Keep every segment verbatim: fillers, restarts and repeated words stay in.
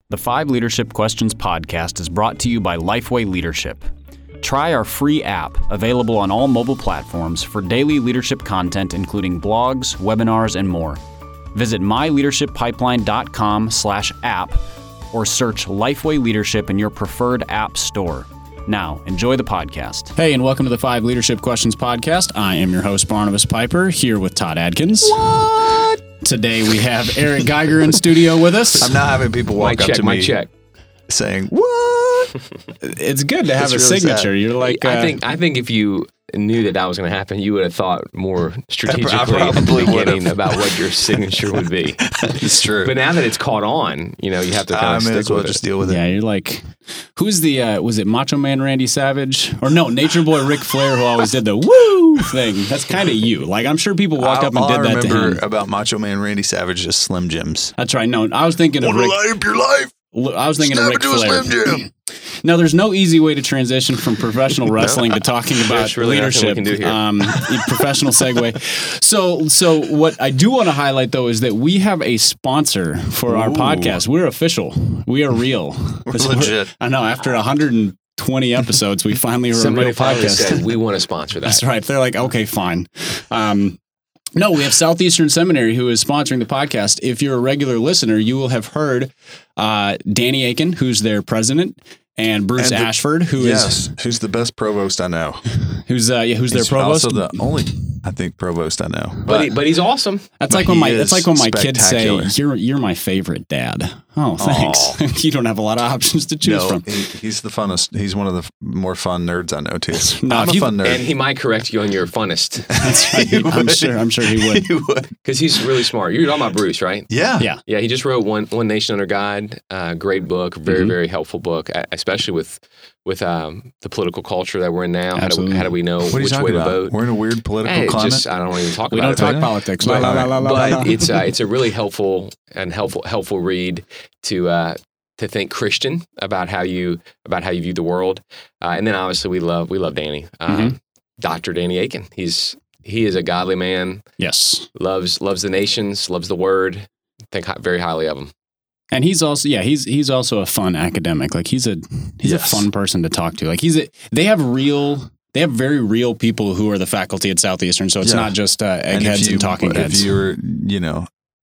The Five Leadership Questions podcast is brought to you by Lifeway Leadership. Try our free app, available on all mobile platforms, for daily leadership content including blogs, webinars, and more. Visit my leadership pipeline dot com slash app or search Lifeway Leadership in your preferred app store. Now, enjoy the podcast. Hey, and welcome to the Five Leadership Questions podcast. I am your host, Barnabas Piper, here with Todd Adkins. What? Today we have Eric Geiger in studio with us. I'm now having people walk my up check, to my me check. saying, "What?" It's good to have It's a really signature. sad. You're like, uh, I think I think if you knew that that was going to happen, you would have thought more strategically at the probably beginning would've. about what your signature would be. It's true. But now that it's caught on, you know, you have to kind I of may stick as well with just it. deal with it. yeah, you're like, who's the, uh, was it Macho Man Randy Savage? Or no, Nature Boy Ric Flair, who always did the woo thing. That's kind of you. Like, I'm sure people walked up and all did I that to remember him. about Macho Man Randy Savage is Slim Jims. That's right. No, I was thinking of Want to Ric. light up your life? I was thinking Snap of Ric into a Flair. Slim Jim. Now, there's no easy way to transition from professional wrestling to talking about There's really nothing we leadership. can do here. Um, professional segue. So, so what I do want to highlight though is that we have a sponsor for our Ooh. podcast. We're official. We are real. We're legit. I know. After one hundred twenty episodes, we finally were a Somebody real finally podcast. said, we want to sponsor that. That's right. They're like, okay, fine. Um, no, we have Southeastern Seminary who is sponsoring the podcast. If you're a regular listener, you will have heard uh, Danny Aiken, who's their president, and Bruce And the- Ashford, who is Yes, who's the best provost I know? who's uh, yeah, who's their He's provost. also the only, I think, provost I know. But, he, but he's awesome. That's but like when he my is that's like when my kids say, spectacular. "You're you're my favorite dad." Oh, thanks. You don't have a lot of options to choose No, from. he, he's the funnest. He's one of the f- more fun nerds I know too. No, I'm if a you- fun nerd. And he might correct you on your funnest That's right. He I'm would. sure. I'm sure he would. He would. because he's really smart. You're talking about Bruce, right? Yeah. Yeah. Yeah, he just wrote One One Nation Under God. Uh, great book, very Mhm. very helpful book, uh, especially with with um, the political culture that we're in now. How do, Absolutely. how do we know What are you which way talking to about? vote? We're in a weird political Hey, climate. just I don't even talk We about don't it. talk yeah. politics. But- La, la, la, la, la, la. but it's uh, it's a really helpful and helpful helpful read to uh, to think Christian about how you about how you view the world, uh, and then obviously we love we love Danny, uh, Mhm. Doctor Danny Aiken. He's he is a godly man, Yes. loves loves the nations, loves the Word. Think hi- very highly of him. And he's also yeah he's he's also a fun academic. Like he's a he's Yes. a fun person to talk to. Like he's a they have real they have very real people who are the faculty at Southeastern. So it's Yeah. not just uh, And if eggheads you- and talking if heads. you're, you know,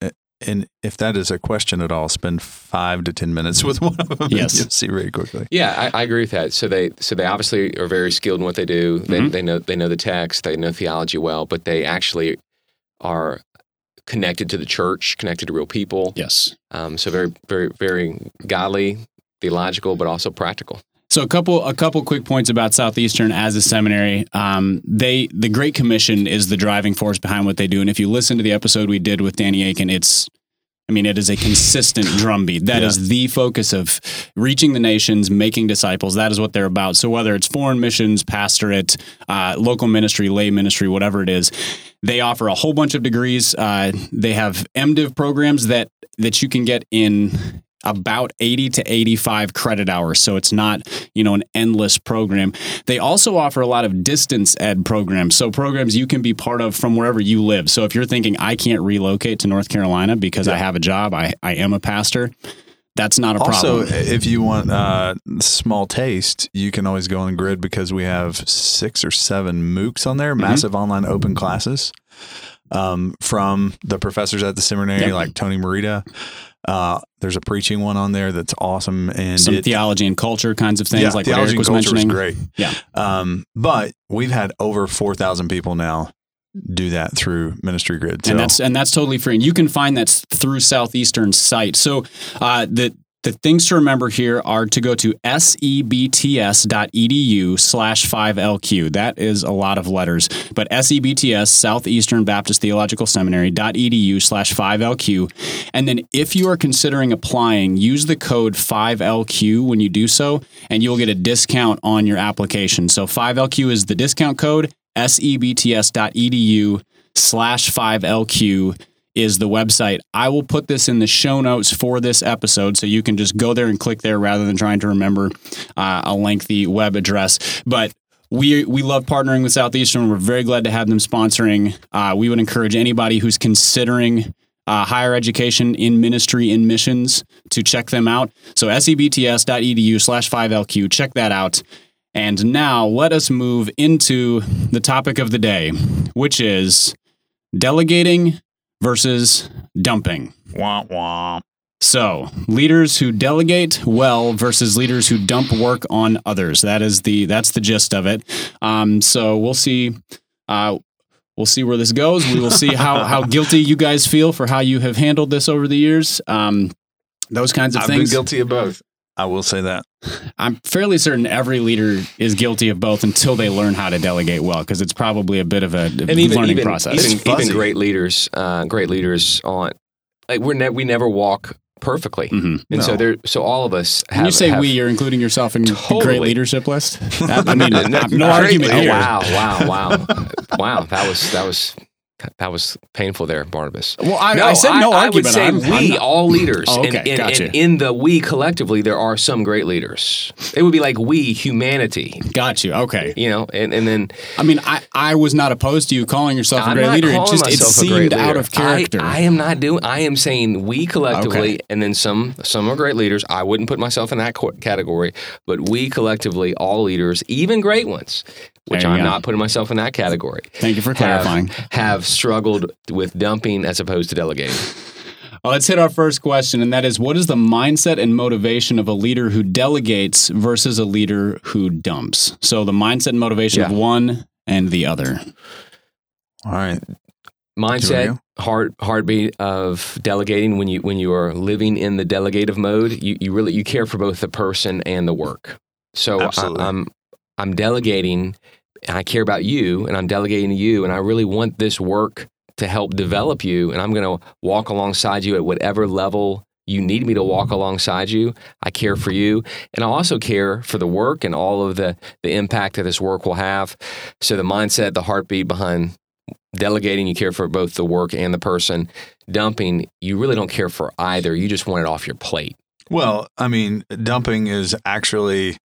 and if that is a question at all, spend five to ten minutes with one of them. Yes. And you'll see very quickly. Yeah, I, I agree with that. So they so they obviously are very skilled in what they do. They Mhm. they know they know the text, they know theology well, but they actually are connected to the church, connected to real people. Yes. Um, so very, very, very godly, theological, but also practical. So a couple a couple quick points about Southeastern as a seminary. Um, they the Great Commission is the driving force behind what they do. And if you listen to the episode we did with Danny Aiken, it's I mean, it is a consistent drumbeat. That Yeah. is the focus of reaching the nations, making disciples. That is what they're about. So whether it's foreign missions, pastorate, uh, local ministry, lay ministry, whatever it is, they offer a whole bunch of degrees. Uh, they have MDiv programs that that you can get in about eighty to eighty-five credit hours. So it's not, you know, an endless program. They also offer a lot of distance ed programs. So programs you can be part of from wherever you live. So if you're thinking, I can't relocate to North Carolina because I have a job, I, I am a pastor, that's not a Also, problem. if you want uh, small taste, you can always go on the grid because we have six or seven MOOCs on there, Mm-hmm. massive online open classes um, from the professors at the seminary, Yep. like Tony Morita. Uh, there's a preaching one on there that's awesome, and Some it, theology and culture kinds of things yeah, like what theology Eric and was culture mentioning. is great. Yeah. Um, but we've had over four thousand people now do that through Ministry Grid. So And that's and that's totally free. And you can find that through Southeastern's site. So uh, the the things to remember here are to go to sebts.edu slash 5LQ. That is a lot of letters. But sebts, Southeastern Baptist Theological Seminary, .edu slash 5LQ. And then if you are considering applying, use the code five L Q when you do so, and you'll get a discount on your application. So five L Q is the discount code, sebts.edu slash 5LQ is the website. I will put this in the show notes for this episode, so you can just go there and click there rather than trying to remember uh, a lengthy web address. But we we love partnering with Southeastern. We're very glad to have them sponsoring. Uh, we would encourage anybody who's considering uh, higher education in ministry in missions to check them out. So sebts.edu slash 5LQ. Check that out. And now let us move into the topic of the day, which is delegating versus dumping. Wah, wah. So, leaders who delegate well versus leaders who dump work on others. That is the that's the gist of it. Um, so we'll see. Uh, we'll see where this goes. We will see how how guilty you guys feel for how you have handled this over the years. Um, those kinds of I've things. been guilty of both. I will say that. I'm fairly certain every leader is guilty of both until they learn how to delegate well, because it's probably a bit of a and even, learning even, process. Even, even great leaders, uh, great leaders on like we're ne- we never walk perfectly, Mhm. and No. so there. So all of us. Have, When you say have, we, you're including yourself in the Totally. great leadership list. I mean, no, no, great argument leader. here. Wow, wow, wow, wow. That was that was that was painful there, Barnabas. Well, I, No, I said no I, argument. I would say I'm- I'm we, not- all leaders. Oh, okay, and, and, gotcha. and in the we collectively, there are some great leaders. It would be like we, humanity, Got you. Okay. you know, and, and then I mean, I, I was not opposed to you calling yourself a I'm great not leader. It calling just it myself a great seemed out leader. of character. I, I am not doing. I am saying we collectively, Okay. and then some. Some are great leaders. I wouldn't put myself in that co- category, but we collectively, all leaders, even great ones, which There you I'm go. not putting myself in that category. Thank you for have- clarifying. Have struggled with dumping as opposed to delegating. Well, let's hit our first question, and that is, what is the mindset and motivation of a leader who delegates versus a leader who dumps? So the mindset and motivation of Yeah. one and the other. All right. Mindset, heart, heartbeat of delegating. When you when you are living in the delegative mode, you, you really you care for both the person and the work. So I, Absolutely. I'm I'm delegating, and I care about you, and I'm delegating to you, and I really want this work to help develop you, and I'm going to walk alongside you at whatever level you need me to walk alongside you. I care for you, and I also care for the work and all of the the impact that this work will have. So the mindset, the heartbeat behind delegating, you care for both the work and the person. Dumping, you really don't care for either. You just want it off your plate. Well, I mean, dumping is actually,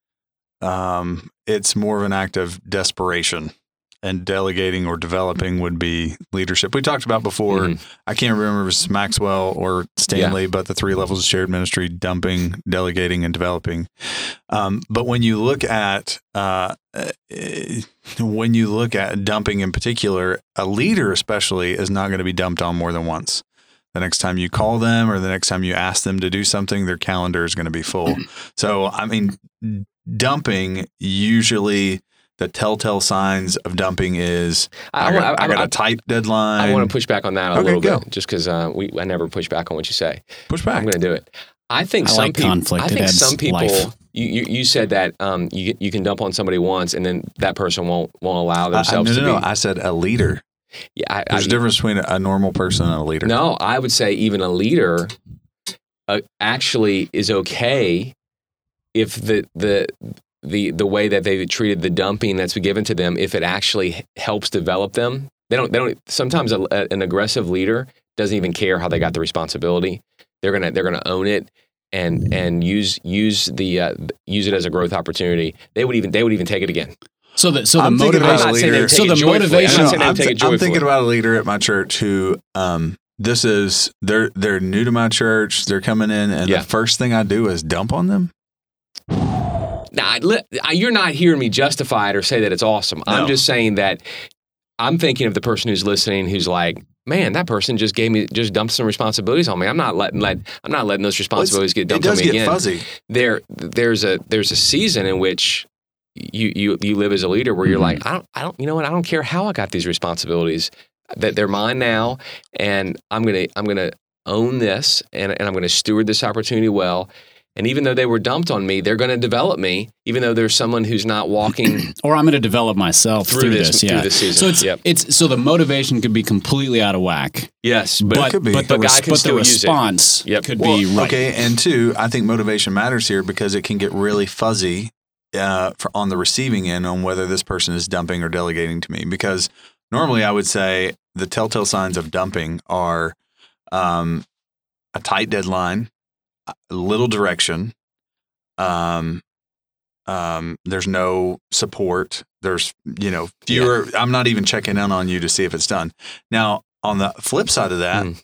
um, it's more of an act of desperation, and delegating or developing would be leadership. We talked about before. Mhm. I can't remember if it was Maxwell or Stanley, but the three levels of shared ministry: dumping, delegating, and developing. Um, but when you look at uh, eh, when you look at dumping in particular, a leader especially is not going to be dumped on more than once. The next time you call them or the next time you ask them to do something, their calendar is going to be full. So, I mean, dumping, usually the telltale signs of dumping is I, I, got, I, I got I, a tight deadline. I want to push back on that a Okay, little go. bit, just because uh, we I never push back on what you say. push I'm back. going to do it. I think I some like people. conflict. I It think adds some people. life. You, you you said that um you you can dump on somebody once and then that person won't won't allow I, I, themselves no, no, to no. be. I said a leader. yeah, I, There's I, a difference between a normal person and a leader. No, I would say even a leader uh, actually is okay if the the the the way that they've treated the dumping that's been given to them, if it actually helps develop them. They don't. They don't. Sometimes a, a, an aggressive leader doesn't even care how they got the responsibility. They're gonna they're gonna own it and and use use the uh, use it as a growth opportunity. They would even they would even take it again. So the so the I'm thinking motivation. about I'm not saying they would So take the it joyfully. motivation- I'm No, not saying they I'm, would take th- it I'm joyfully. thinking about a leader at my church who, um, this is they're they're new to my church. They're coming in, and Yeah. the first thing I do is dump on them. Now, I, li- I- you're not hearing me justify it or say that it's awesome. I'm No. just saying that I'm thinking of the person who's listening, who's like, "Man, that person just gave me, just dumped some responsibilities on me. I'm not letting let, I'm not letting those responsibilities get It dumped on does me get again." fuzzy. There, there's a there's a season in which you you you live as a leader where you're Mhm. like, I don't I don't you know what I don't care how I got these responsibilities, that they're mine now, and I'm gonna I'm gonna own this, and and I'm gonna steward this opportunity well. And even though they were dumped on me, they're going to develop me, even though there's someone who's not walking Or I'm going to develop myself through, through, this, this. Yeah. through this season. So it's yep. it's so the motivation could be completely out of whack, yes, but but, could be. but the, But God res- can but the still use it. response Yep. could Well, be right. Okay, and two, I think motivation matters here because it can get really fuzzy uh, for, on the receiving end on whether this person is dumping or delegating to me. Because normally I would say the telltale signs of dumping are um, a tight deadline, a little direction. Um, um, there's no support. There's, you know, fewer. I'm not even checking in on you to see if it's done. Now, on the flip side of that, Mm.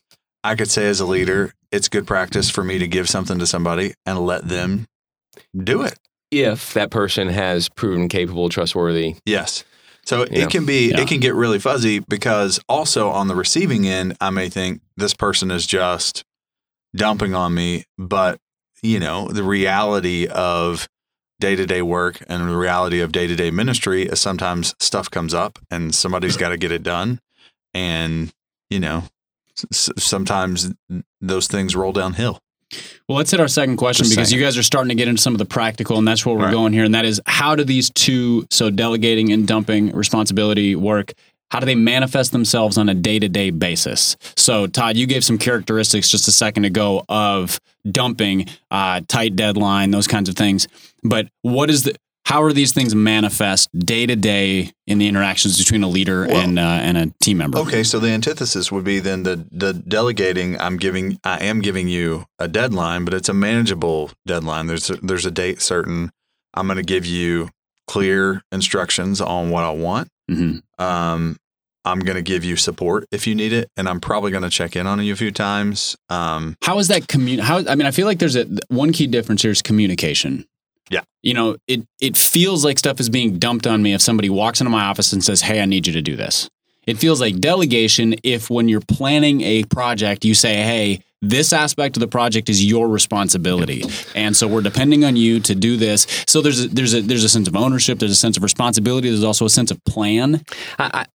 I could say as a leader, it's good practice for me to give something to somebody and let them do it. If that person has proven capable, trustworthy. Yes. So Yeah. it can be, Yeah. it can get really fuzzy because also on the receiving end, I may think this person is just dumping on me, but you know, the reality of day-to-day work and the reality of day-to-day ministry is sometimes stuff comes up and somebody's got to get it done. And, you know, s- sometimes those things roll downhill. Well, let's hit our second question Just because saying. you guys are starting to get into some of the practical, and that's where we're Right. going here. And that is, how do these two, so delegating and dumping responsibility work, how do they manifest themselves on a day-to-day basis? So, Todd, you gave some characteristics just a second ago of dumping, uh, tight deadline, those kinds of things. But what is the, how are these things manifest day-to-day in the interactions between a leader Well, and uh, and a team member? Okay, so the antithesis would be then the the delegating. I'm giving, I am giving you a deadline, but it's a manageable deadline. There's a, there's a date certain. I'm going to give you clear instructions on what I want. Mm-hmm. Um, I'm going to give you support if you need it, and I'm probably going to check in on you a few times. Um, How is that commun? How I mean, I feel like there's a one key difference here is communication. Yeah. You know, it it feels like stuff is being dumped on me if somebody walks into my office and says, "Hey, I need you to do this." It feels like delegation if when you're planning a project, you say, "Hey, this aspect of the project is your responsibility, and so we're depending on you to do this." So there's a, there's a there's a sense of ownership, there's a sense of responsibility, there's also a sense of plan. I, I,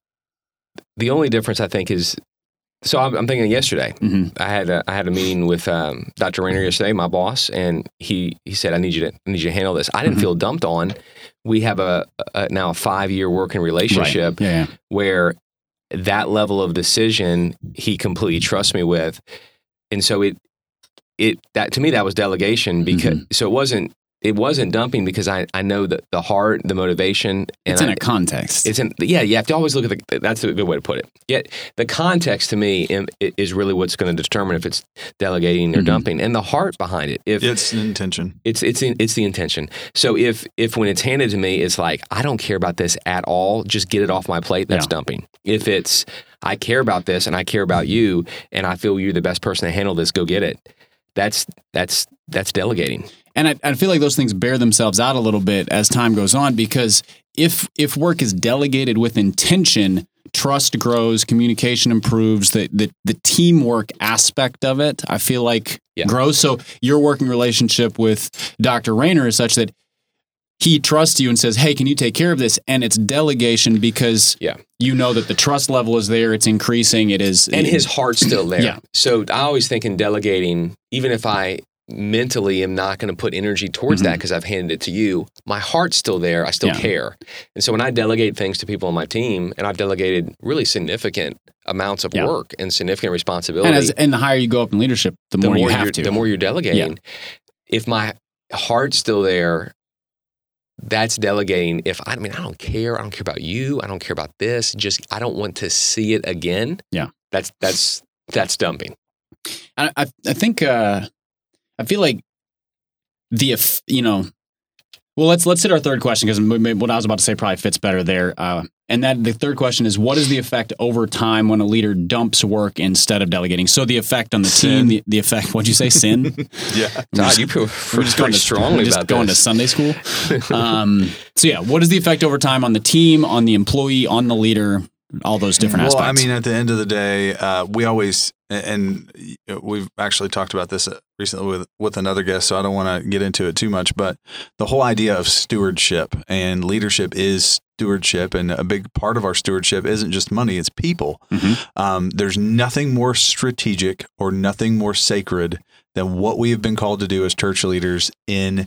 the only difference I think is, so I'm, I'm thinking yesterday, Mm-hmm. I had a, I had a meeting with um, Doctor Rayner yesterday, my boss, and he he said, I need you to I need you to handle this. I didn't Mhm. feel dumped on. We have a, a now a five year working relationship Yeah, yeah. where that level of decision he completely trusts me with, and so it it that to me that was delegation because Mm-hmm. so it wasn't it wasn't dumping because I I know the the heart, the motivation, and It's in I, a context. it's in yeah you have to always look at the that's a good way to put it. Yet the context to me im- is really what's going to determine if it's delegating or Mhm. dumping, and the heart behind it. If it's an intention. it's it's in, it's the intention. So if if when it's handed to me, it's like I don't care about this at all. Just get it off my plate. That's Yeah. dumping. If it's I care about this and I care about you and I feel you're the best person to handle this, go get it. That's that's that's delegating. And I, I feel like those things bear themselves out a little bit as time goes on, because if if work is delegated with intention, trust grows, communication improves, the the, the teamwork aspect of it, I feel like Yeah. grows. So your working relationship with Doctor Rayner is such that he trusts you and says, "Hey, can you take care of this?" And it's delegation because Yeah. you know that the trust level is there, it's increasing, it is, And his heart's still there. Yeah. So I always think in delegating, even if I mentally am not going to put energy towards that Mhm. because I've handed it to you, my heart's still there. I still Yeah. care. And so when I delegate things to people on my team, and I've delegated really significant amounts of Yeah. work and significant responsibility, and as and the higher you go up in leadership, the, more, you you're, have to. the more you're delegating. If my heart's still there, that's delegating. If I, I mean, I don't care. I don't care about you. I don't care about this. Just I don't want to see it again. Yeah. That's that's that's dumping. I, I, I think uh, I feel like the eff- you know, well let's let's hit our third question because what I was about to say probably fits better there. Uh, and that the third question is, what is the effect over time when a leader dumps work instead of delegating? So the effect on the Sin. team, the, the effect. What'd you say? Sin. Yeah. Todd, you feel We're just going pretty to strongly we're just about going this. to Sunday school. Um, so yeah, what is the effect over time on the team, on the employee, on the leader, all those different Well, aspects? I mean, at the end of the day, uh, we always, and we've actually talked about this recently with, with another guest, so I don't want to get into it too much, but the whole idea of stewardship and leadership is stewardship. And a big part of our stewardship isn't just money, it's people. Mhm. Um, there's nothing more strategic or nothing more sacred than what we have been called to do as church leaders in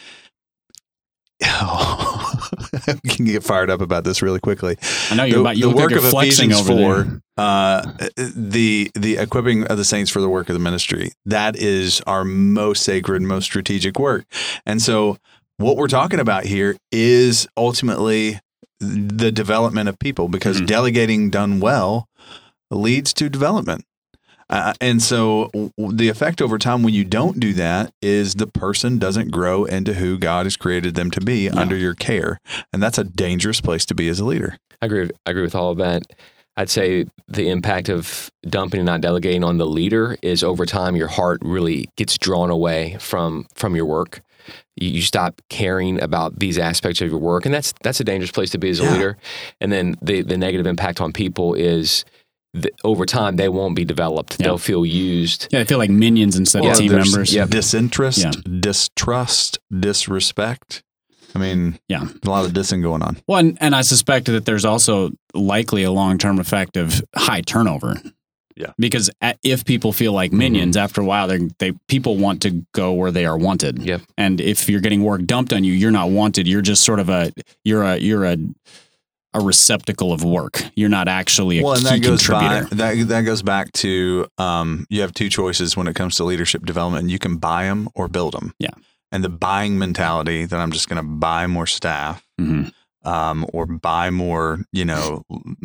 Oh, I can get fired up about this really quickly. I know you're the, about you the look like work you're of flexing Ephesians over four, there. uh, the the equipping of the saints for the work of the ministry. That is our most sacred, most strategic work. And so, what we're talking about here is ultimately the development of people, because Mhm. delegating done well leads to development. Uh, and so w- the effect over time when you don't do that is the person doesn't grow into who God has created them to be Yeah. under your care. And that's a dangerous place to be as a leader. I agree. I agree with all of that. I'd say the impact of dumping and not delegating on the leader is over time your heart really gets drawn away from from your work. You, you stop caring about these aspects of your work, and that's that's a dangerous place to be as a Yeah. leader. And then the the negative impact on people is that over time they won't be developed. Yeah. They'll feel used. Yeah, they feel like minions instead Well, of team there's members. Yep. disinterest, Yeah. distrust, disrespect. I mean, Yeah. a lot of dissing going on. Well, and, and I suspect that there's also likely a long-term effect of high turnover. Yeah. Because a- if people feel like minions, after a while, they they people want to go where they are wanted. Yep. And if you're getting work dumped on you, you're not wanted. You're just sort of a you're a you're a a receptacle of work. You're not actually a Well, and key that goes by, contributor. that that goes back to um, you have two choices when it comes to leadership development. You can buy them or build them. Yeah. And the buying mentality that I'm just going to buy more staff Mhm. um, or buy more, you know,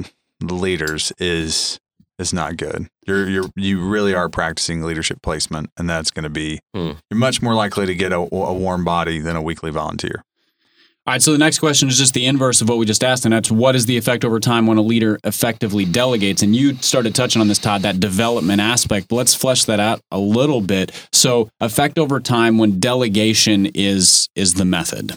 leaders is is not good. You're you're you really are practicing leadership placement, and that's going to be Hmm. you're much more likely to get a, a warm body than a weekly volunteer. All right, so the next question is just the inverse of what we just asked, and that's what is the effect over time when a leader effectively delegates? And you started touching on this, Todd, that development aspect, but let's flesh that out a little bit. So effect over time when delegation is is the method.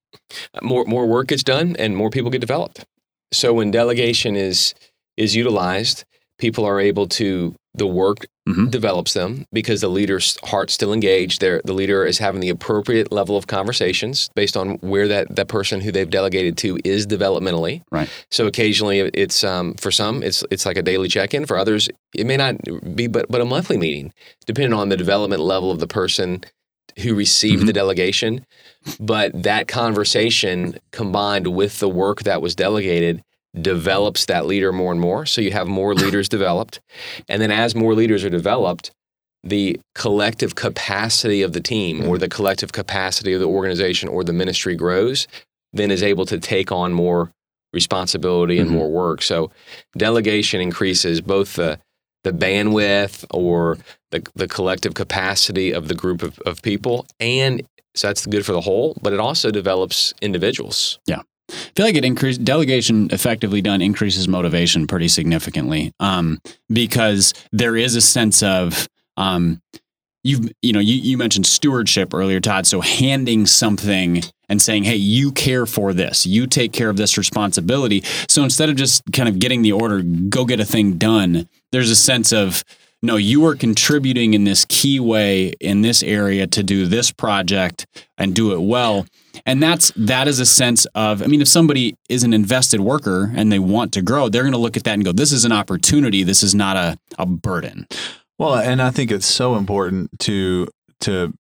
More more work gets done and more people get developed. So when delegation is is utilized, people are able to the work Mhm. develops them because the leader's heart's still engaged. They're, the leader is having the appropriate level of conversations based on where that, that person who they've delegated to is developmentally. Right. So occasionally it's um, for some it's it's like a daily check-in. For others, it may not be but but a monthly meeting, depending on the development level of the person who received Mhm. the delegation. But that conversation combined with the work that was delegated develops that leader more and more. So you have more leaders developed. And then as more leaders are developed, the collective capacity of the team or the collective capacity of the organization or the ministry grows, then is able to take on more responsibility and Mhm. more work. So delegation increases both the the bandwidth or the, the collective capacity of the group of, of people. And so that's good for the whole, but it also develops individuals. I feel like it increased delegation effectively done increases motivation pretty significantly, um, because there is a sense of um, you've you know you you mentioned stewardship earlier, Todd. So handing something and saying, "Hey, you care for this. You take care of this responsibility." So instead of just kind of getting the order, go get a thing done, there's a sense of no, you are contributing in this key way in this area to do this project and do it well. And that's that is a sense of, I mean, if somebody is an invested worker and they want to grow, they're going to look at that and go, this is an opportunity. This is not a, a burden. Well, and I think it's so important to to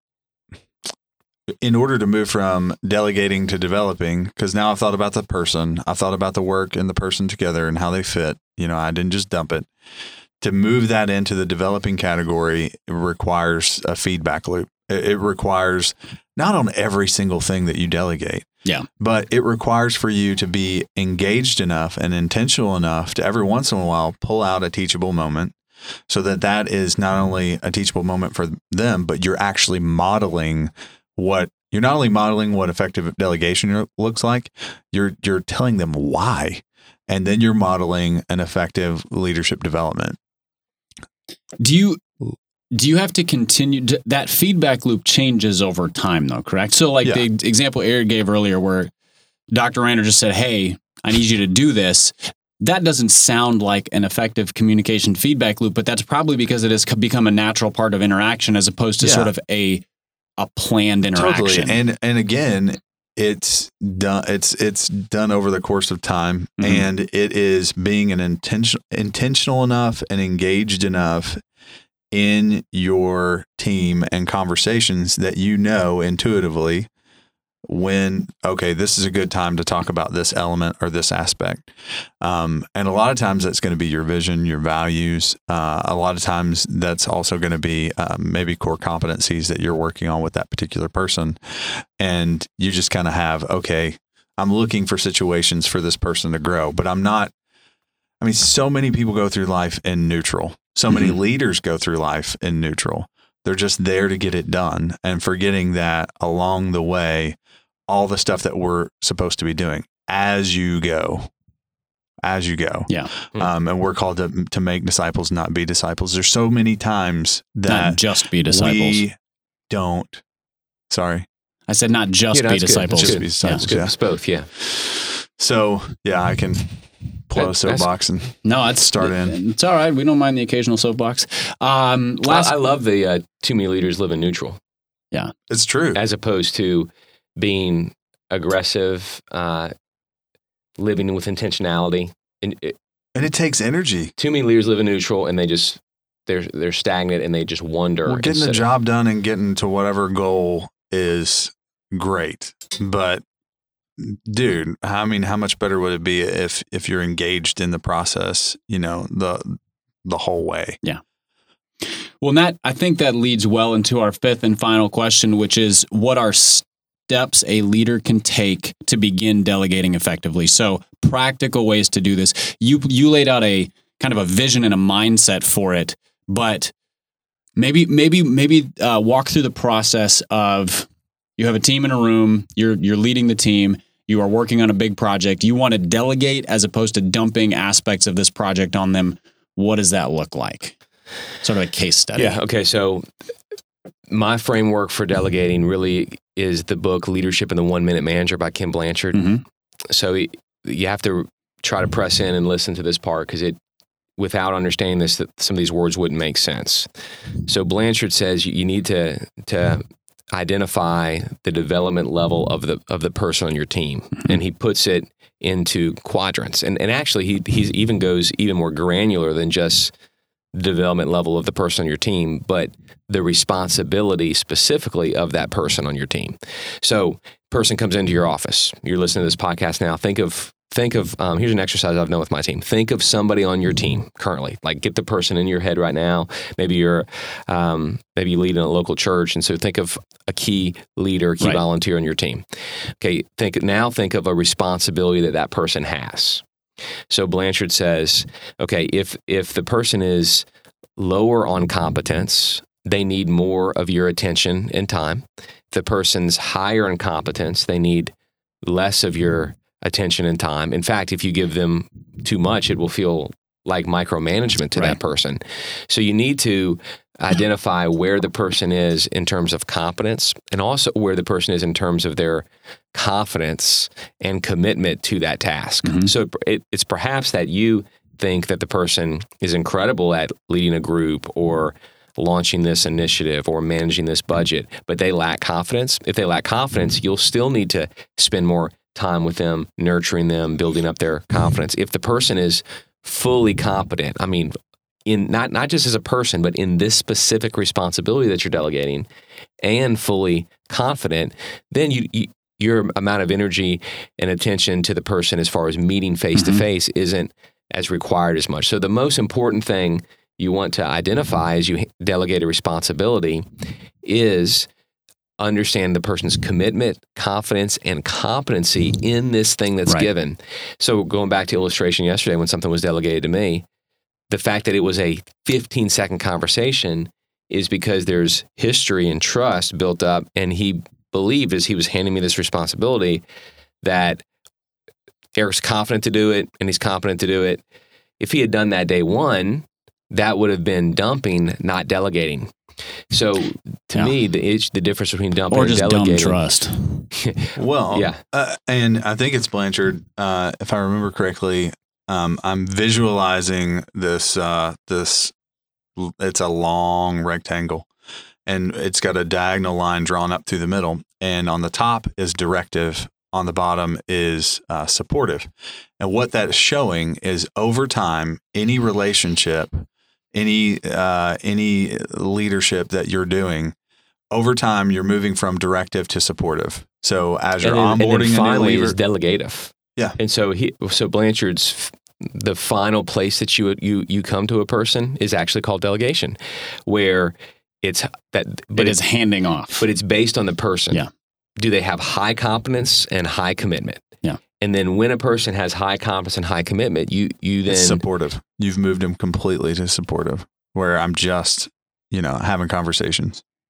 in order to move from delegating to developing, because now I've thought about the person, I've thought about the work and the person together and how they fit. You know, I didn't just dump it. To move that into the developing category requires a feedback loop. It, it requires not on every single thing that you delegate. Yeah. But it requires for you to be engaged enough and intentional enough to every once in a while pull out a teachable moment so that that is not only a teachable moment for them, but you're actually modeling what you're not only modeling what effective delegation looks like, you're you're telling them why. And then you're modeling an effective leadership development. Do you do you have to continue to, that feedback loop changes over time though, correct? So like Yeah. the example Eric gave earlier where Doctor Rainer just said, "Hey, I need you to do this." That doesn't sound like an effective communication feedback loop, but that's probably because it has become a natural part of interaction as opposed to Yeah. sort of a a planned interaction. Totally. And and again, it's done it's it's done over the course of time, Mhm. and it is being an intention intentional enough and engaged enough in your team and conversations that you know intuitively when, okay, this is a good time to talk about this element or this aspect. Um, and a lot of times that's going to be your vision, your values. Uh, a lot of times that's also going to be um, maybe core competencies that you're working on with that particular person. And you just kind of have, okay, I'm looking for situations for this person to grow, but I'm not, I mean, so many people go through life in neutral. So many Mhm. leaders go through life in neutral. They're just there to get it done and forgetting that along the way, all the stuff that we're supposed to be doing as you go. as you go. Yeah. Um, and we're called to, to make disciples, not be disciples. There's so many times that Not just be disciples. we don't, sorry. I said not just Yeah, be that's good. disciples. Just good. be disciples. It's good. Yeah. It's both, yeah. So yeah, I can pull out a That- that's- soapbox and No, it's Start in. It's all right. We don't mind the occasional soapbox. Um, last, I, I love the uh, too many leaders live in neutral, it's true. as opposed to being aggressive, uh, living with intentionality. And it, And it takes energy. too many leaders live in neutral, and they just they're they're stagnant, and they just wonder. Well, getting the instead of- job done and getting to whatever goal is great. But dude, I mean, how much better would it be if if you're engaged in the process, you know, the the whole way? well, Nat, I think that leads well into our fifth and final question, which is what are steps a leader can take to begin delegating effectively? So practical ways to do this. You you laid out a kind of a vision and a mindset for it, but maybe maybe maybe uh, walk through the process of you have a team in a room, you're you're leading the team, you are working on a big project, you want to delegate as opposed to dumping aspects of this project on them. What does that look like? Sort of a case study. Yeah. Okay. So my framework for delegating really is the book Leadership and the One Minute Manager by Ken Blanchard. Mhm. So y- you have to try to press in and listen to this part because it, without understanding this, that some of these words wouldn't make sense. So Blanchard says you you need to to identify the development level of the of the person on your team, and he puts it into quadrants. And and actually, he he even goes even more granular than just the development level of the person on your team, but the responsibility specifically of that person on your team. So, person comes into your office. You're listening to this podcast now. Think of think of um, here's an exercise I've done with my team. Think of somebody on your team currently. Like, get the person in your head right now. Maybe you're um, maybe you lead in a local church, and so think of a key leader, key Right. volunteer on your team. Okay, think now. Think of a responsibility that that person has. So Blanchard says, okay, if if the person is lower on competence, they need more of your attention and time. If the person's higher in competence, they need less of your attention and time. In fact, if you give them too much, it will feel like micromanagement to Right. that person. So you need to identify where the person is in terms of competence and also where the person is in terms of their confidence and commitment to that task. Mhm. So it, it's perhaps that you think that the person is incredible at leading a group or launching this initiative or managing this budget, but they lack confidence. If they lack confidence, you'll still need to spend more time with them, nurturing them, building up their confidence. If the person is fully competent, I mean, in not not just as a person, but in this specific responsibility that you're delegating, and fully confident, then you, you your amount of energy and attention to the person as far as meeting face to face isn't as required as much. So the most important thing you want to identify as you delegate a responsibility is understand the person's commitment, confidence, and competency in this thing that's Right. given. So going back to illustration yesterday when something was delegated to me, the fact that it was a fifteen second conversation is because there's history and trust built up, and he believed as he was handing me this responsibility that Eric's confident to do it and he's competent to do it. If he had done that day one, that would have been dumping, not delegating. So to Yeah. me, the it's the difference between dumping Or and just dumb delegating. trust. Well, Yeah. uh, and I think it's Blanchard. Uh, if I remember correctly, um, I'm visualizing this. Uh, this it's a long rectangle, and it's got a diagonal line drawn up through the middle. And on the top is directive. On the bottom is uh, supportive. And what that's showing is over time, any relationship, any uh, any leadership that you're doing, over time, you're moving from directive to supportive. So as you're and then, onboarding and then a new finally leader, is delegative. Yeah. And so he, so Blanchard's f- the final place that you you you come to a person is actually called delegation, where it's that, but It it's is handing off. but it's based on the person. Yeah. Do they have high competence and high commitment? Yeah. And then when a person has high competence and high commitment, you you then it's supportive. You've moved them completely to supportive, where I'm just, you know, having conversations.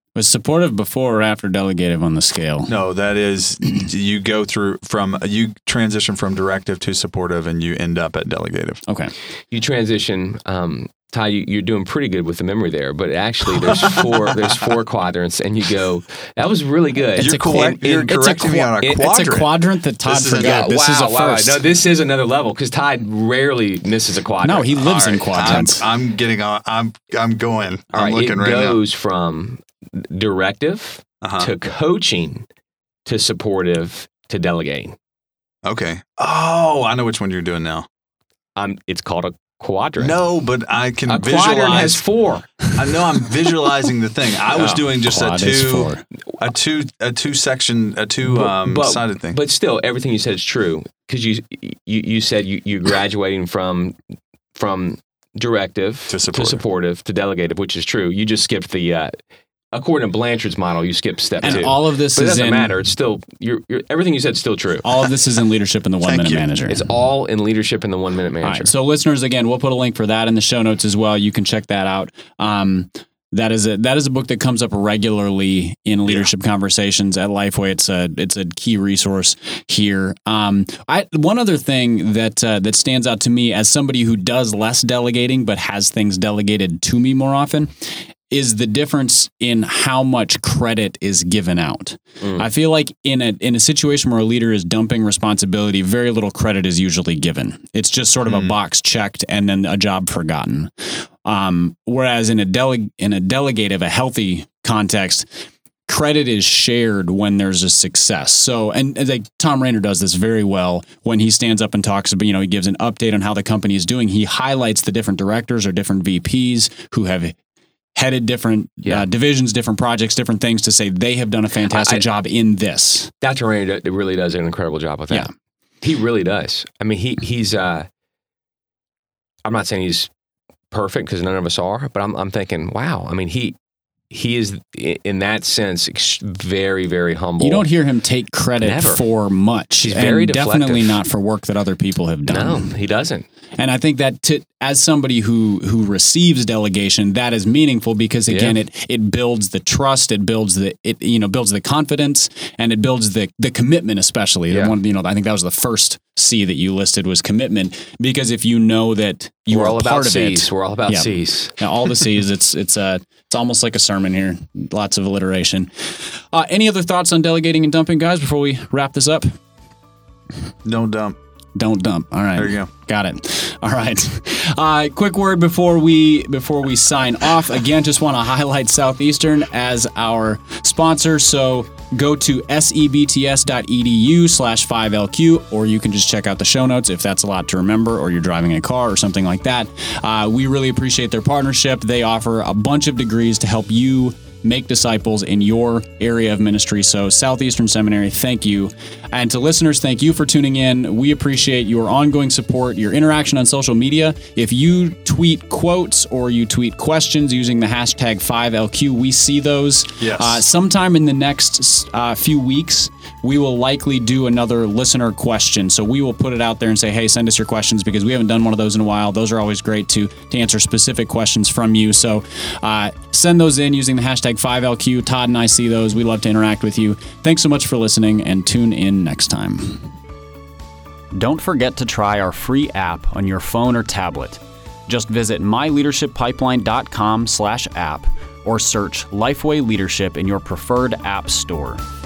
Was supportive before or after delegative on the scale? No, that is you go through from you transition from directive to supportive, and you end up at delegative. Okay. You transition. Um, Ty, you, you're doing pretty good with the memory there, but actually there's four there's four quadrants, and you go, that was really good. You're, It's a correct, qu- you're it's a correcting me on a it- quadrant. It's a quadrant that Todd This is a- forgot. This wow, is a wow. first. No, this is another level because Ty rarely misses a quadrant. No, he lives All in right, quadrants. I'm, I'm getting on. I'm I'm going. All I'm right, looking it right now. goes from directive Uh-huh. to coaching to supportive to delegating. Okay. Oh, I know which one you're doing now. Um, it's called a quadrant. No, but I can a quadrant visualize. has four. I know I'm visualizing the thing. I was Oh, doing just a Quad is two, four. a two, a two section, a two But- um, but- sided thing. But still, everything you said is true because you, you you said you you graduating from from directive To supportive. to supportive to delegative, which is true. You just skipped the. Uh, According to Blanchard's model, you skipped step And two. all of this but it is doesn't in matter. It's still you're, you're, everything you said is still true. all of this is in leadership in the one Thank minute you. manager. It's all in leadership in the one minute All manager. right. So listeners, again, we'll put a link for that in the show notes as well. You can check that out. Um, that is a that is a book that comes up regularly in leadership conversations at Lifeway. It's a it's a key resource here. Um, I one other thing that uh, that stands out to me as somebody who does less delegating but has things delegated to me more often is the difference in how much credit is given out. Mm. I feel like in a in a situation where a leader is dumping responsibility, very little credit is usually given. It's just sort of a Mm. box checked and then a job forgotten. Um, whereas in a dele- in a delegative, a healthy context, credit is shared when there's a success. So, and, and like Tom Rainer does this very well when he stands up and talks about, you know, he gives an update on how the company is doing. He highlights the different directors or different V Ps who have headed different Yeah. uh, divisions, different projects, different things to say they have done a fantastic I- job in this. Doctor Rainer do- really does an incredible job with that. Yeah. He really does. I mean, he he's. Uh, I'm not saying he's perfect because none of us are, but I'm I'm thinking, wow. I mean, he he is i- in that sense ex- very very humble. You don't hear him take credit Never. for much. He's and very definitely deflective. not for work that other people have No, done. he doesn't. And I think that to, as somebody who who receives delegation, that is meaningful because again, Yeah. it it builds the trust, it builds the it you know builds the confidence, and it builds the the commitment. Especially Yeah. the one you know I think that was the first C that you listed was commitment, because if you know that you We're are all part about of C's. it, We're all about Yeah. C's. now, all the C's. It's it's uh it's almost like a sermon here. Lots of alliteration. Uh, any other thoughts on delegating and dumping, guys? Before we wrap this up. Don't dump. Don't dump. All right. There you go. Got it. All right. Uh, quick word before we before we sign off. Again, just want to highlight Southeastern as our sponsor. So go to sebts.edu slash 5LQ, or you can just check out the show notes if that's a lot to remember, or you're driving a car or something like that. Uh, we really appreciate their partnership. They offer a bunch of degrees to help you make disciples in your area of ministry. So Southeastern Seminary, thank you. And to listeners, thank you for tuning in. We appreciate your ongoing support, your interaction on social media. If you tweet quotes or you tweet questions using the hashtag five L Q, we see those. Yes. Uh, sometime in the next uh, few weeks, we will likely do another listener question. So we will put it out there and say, hey, send us your questions, because we haven't done one of those in a while. Those are always great to, to answer specific questions from you. So uh, send those in using the hashtag five L Q. Todd and I see those. We love to interact with you. Thanks so much for listening, and tune in next time. Don't forget to try our free app on your phone or tablet. Just visit my leadership pipeline dot com slash app or search Lifeway Leadership in your preferred app store.